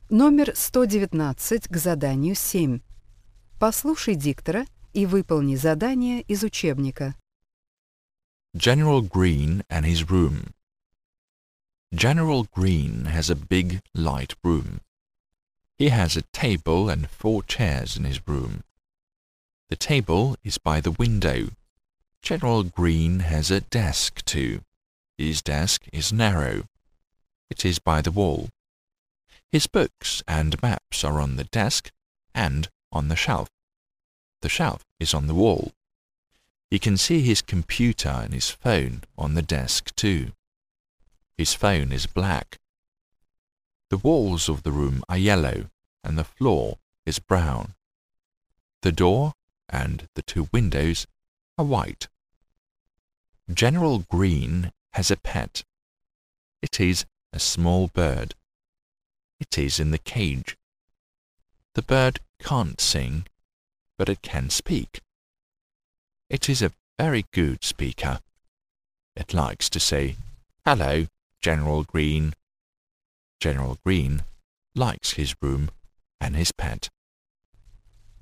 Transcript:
Номер 119 к заданию 7. Послушай диктора и выполни задание из учебника. General Green and his room. General Green has a big, light room. He has a table and 4 chairs in his room. The table is by the window. General Green has a desk too. His desk is narrow. It is by the wall. His books and maps are on the desk and on the shelf. The shelf is on the wall. He can see his computer and his phone on the desk too. His phone is black. The walls of the room are yellow and the floor is brown. The door and the 2 windows are white. General Green has a pet. It is a small bird. It is in the cage. The bird can't sing, but it can speak. It is a very good speaker. It likes to say, "Hello, General Green." General Green likes his room and his pet.